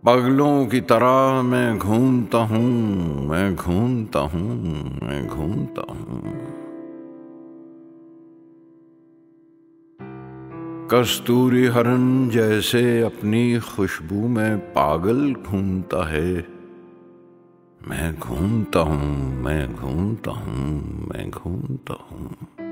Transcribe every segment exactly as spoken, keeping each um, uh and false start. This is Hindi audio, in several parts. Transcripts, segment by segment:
पगलों की तरह मैं घूमता हूँ, मैं घूमता हूँ, मैं घूमता हूँ। कस्तूरी हरन जैसे अपनी खुशबू में पागल घूमता है। मैं घूमता हूँ, मैं घूमता हूँ, मैं घूमता हूँ।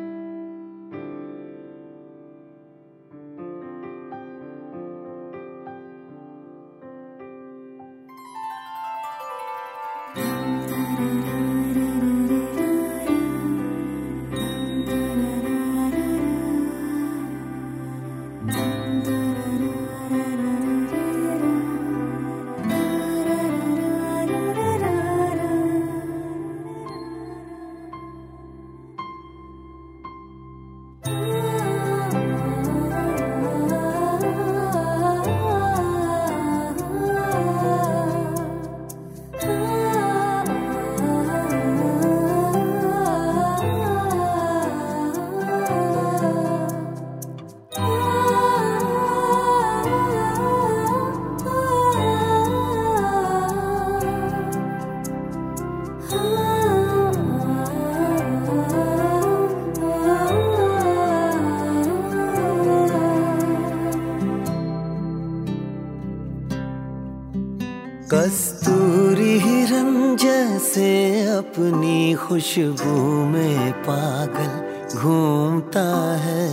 कस्तूरी हिरन जैसे अपनी खुशबू में पागल घूमता है।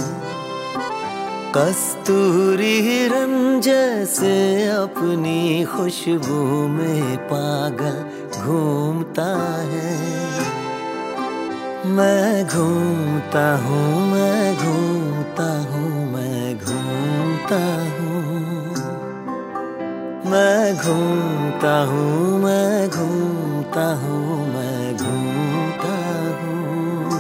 कस्तूरी हिरन जैसे अपनी खुशबू में पागल घूमता है। मैं घूमता हूँ, मैं घूमता हूँ, मैं घूमता हूँ। मैं घूमता हूँ, मैं घूमता हूँ, मैं घूमता हूँ।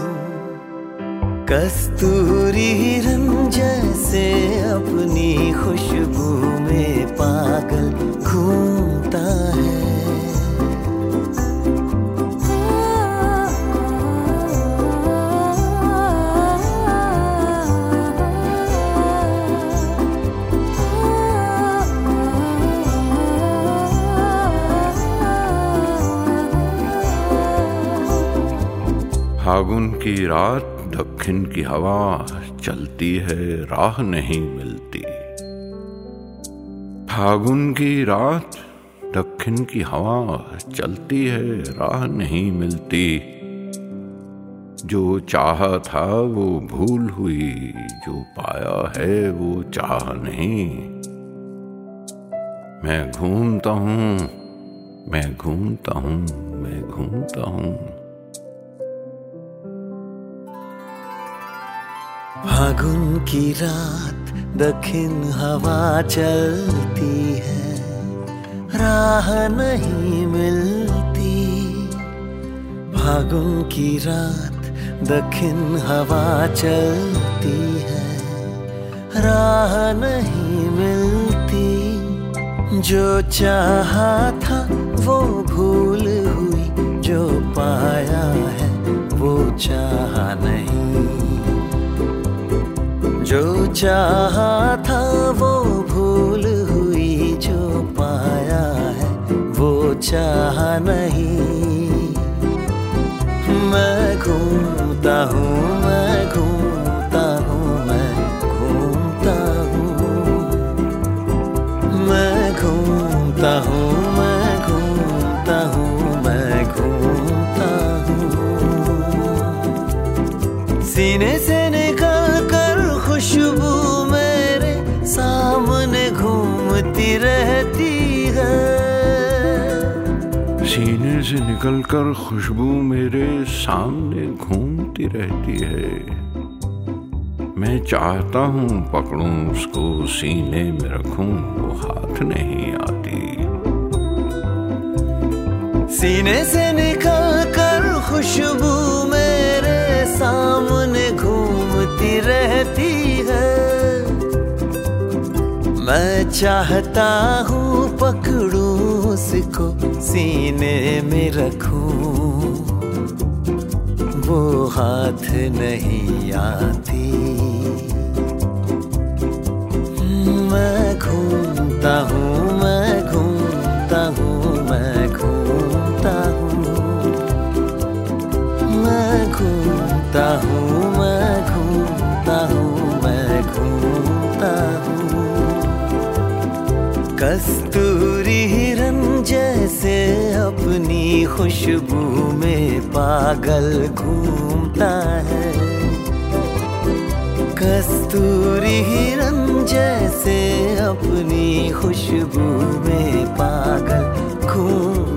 कस्तूरी हिरन जैसे अपनी खुशबू में पागल घूमता है। फागुन की रात दक्षिण की हवा चलती है, राह नहीं मिलती। फागुन की रात दक्षिण की हवा चलती है, राह नहीं मिलती। जो चाहा था वो भूल हुई, जो पाया है वो चाह नहीं। मैं घूमता हूँ, मैं घूमता हूँ, मैं घूमता हूँ। फागुन की रात दक्षिण हवा चलती है, राह नहीं मिलती। फागुन की रात दक्षिण हवा चलती है, राह नहीं मिलती। जो चाहा था वो भूल हुई, जो पाया है वो चाहा नहीं। जो चाहा था वो भूल हुई, जो पाया है वो चाहा नहीं। मैं घूमता हूँ, मैं घूमता हूँ, मैं घूमता हूँ। मैं घूमता हूँ, मैं घूमता हूँ, मैं घूमता हूँ। सीने से निकल कर खुशबू मेरे सामने घूमती रहती है। सीने से निकलकर खुशबू मेरे सामने घूमती रहती है। मैं चाहता हूँ पकड़ूं उसको, सीने में रखूं, वो हाथ नहीं आती। सीने से निकलकर खुशबू मेरे सामने घूमती रहती है। मैं चाहता हूँ पकड़ूं उसको, सीने में रखूं, वो हाथ नहीं आती। मैं घूमता हूँ, मैं घूमता हूँ मैं, घूमता हूँ मैं, घूमता हूँ। कस्तूरी हिरन जैसे अपनी खुशबू में पागल घूमता है। कस्तूरी हिरन जैसे अपनी खुशबू में पागल घूम